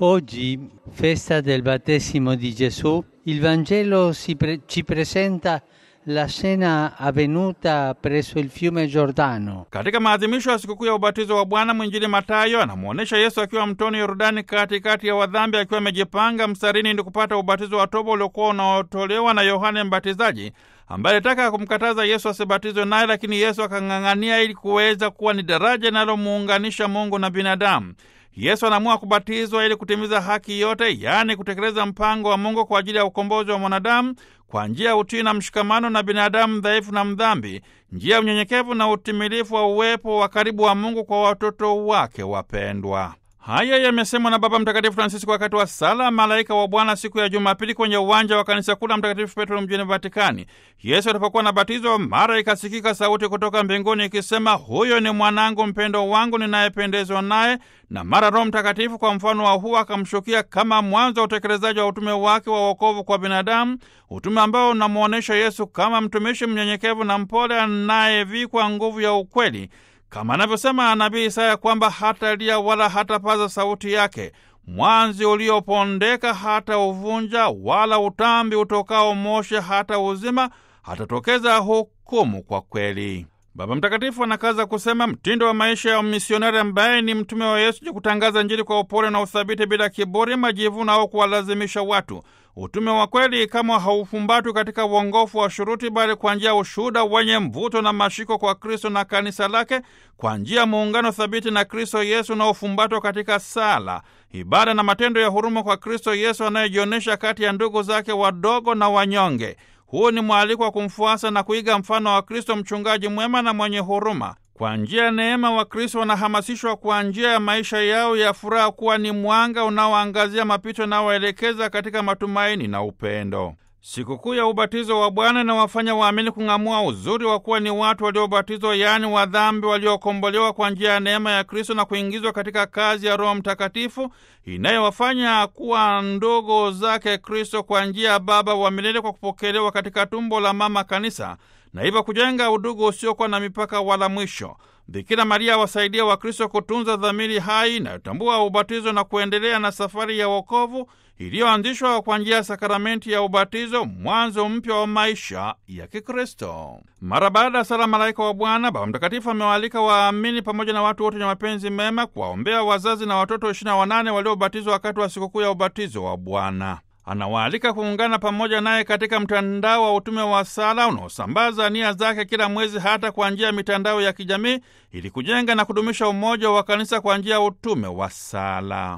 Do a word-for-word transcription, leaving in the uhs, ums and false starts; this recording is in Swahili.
Oggi, festa del battesimo di Gesù, il Vangelo si pre- ci presenta la scena avvenuta presso il fiume Giordano. Katika maadhimisho ya sikukuu ya ubatizo wa Bwana, mwinjili Mathayo anamwonyesha Yesu akiwa mtoni Yordani katikati ya wadhambi, akiwa amejipanga mstarini ili kupata ubatizo wa toba uliokuwa unaotolewa na Yohane Mbatizaji, ambaye alitaka kumkataza Yesu asibatizwe naye, lakini Yesu akang'ang'ania ili kuweza kuwa ni daraja linalomuunganisha Mungu na binadamu. Yesu anaamua kubatizwa ili kutimiza haki yote, yaani kutekeleza mpango wa Mungu kwa ajili ya ukombozi wa mwanadamu kwa njia ya utii na mshikamano na binadamu dhaifu na mdhambi, njia ya unyenyekevu na utimilifu wa uwepo wa karibu wa Mungu kwa watoto wake wapendwa. Haya yamesemwa na Baba Mtakatifu Francisco wakati wa sala Malaika wa Bwana siku ya Jumapili kwenye uwanja wa kanisa kuu la Mtakatifu Petro mjini Vatikani. Yesu alipokuwa anabatizwa, mara ikasikika sauti kutoka mbinguni ikisema, "Huyo ni mwanangu mpendwa wangu ninayependezwa naye." Na mara Roho Mtakatifu kwa mfano wa huu akamshukia kama mwanzo wa utekelezaji wa utume wake wa wokovu kwa binadamu, utume ambao unamwonyesha Yesu kama mtumishi mnyenyekevu na mpole anayevikwa nguvu ya ukweli, kama anavyosema nabii Isaya kwamba hatalia wala hatapaza sauti yake, mwanzi uliopondeka hata uvunja, wala utambi utokao moshi hata uzima, hatatokeza hukumu kwa kweli. Baba Mtakatifu anakaza kusema mtindo wa maisha ya misionari ambaye ni mtume wa Yesu ni kutangaza Injili kwa upole na uthabiti, bila kiburi, majivuno au kuwalazimisha watu. Utume wa kweli kama haufumbatwi katika uongofu wa shuruti, bali kwa njia ya ushuhuda wenye mvuto na mashiko kwa Kristo na kanisa lake, kwa njia ya muungano thabiti na Kristo Yesu na ufumbatwa katika sala, ibada na matendo ya huruma kwa Kristo Yesu anayejionyesha kati ya ndugu zake wadogo na wanyonge. Huu ni mwaliko wa kumfuasa na kuiga mfano wa Kristo, mchungaji mwema na mwenye huruma. Kwa njia ya neema wa Kristo wanahamasishwa kwa njia ya maisha yao ya furaha kuwa ni mwanga unaoangazia mapito na waelekeza katika matumaini na upendo. Sikukuu ya ubatizo wa Bwana inawafanya waamini kung'amua uzuri wa kuwa ni watu waliobatizwa, yaani wadhambi waliokombolewa kwa njia ya neema ya Kristo na kuingizwa katika kazi ya Roho Mtakatifu inayowafanya kuwa ndugu zake Kristo kwa njia ya Baba wa milele, kwa kupokelewa katika tumbo la Mama Kanisa na hivyo kujenga udugu usiokuwa na mipaka wala mwisho. Bikira Maria wasaidia wa Kristo kutunza dhamiri hai inayotambua ubatizo na kuendelea na safari ya wokovu iliyoanzishwa kwa njia ya sakramenti ya ubatizo, mwanzo mpya wa maisha ya Kikristo. Mara baada ya sala Malaika wa Bwana, Baba Mtakatifu amewaalika waamini pamoja na watu wote wenye mapenzi mema kuwaombea wazazi na watoto ishirini na wanane waliobatizwa wakati wa sikukuu ya ubatizo wa Bwana. Anawaalika kuungana pamoja naye katika mtandao wa utume wa sala unaosambaza nia zake kila mwezi, hata kwa njia ya mitandao ya kijamii, ili kujenga na kudumisha umoja wa kanisa kwa njia ya utume wa sala.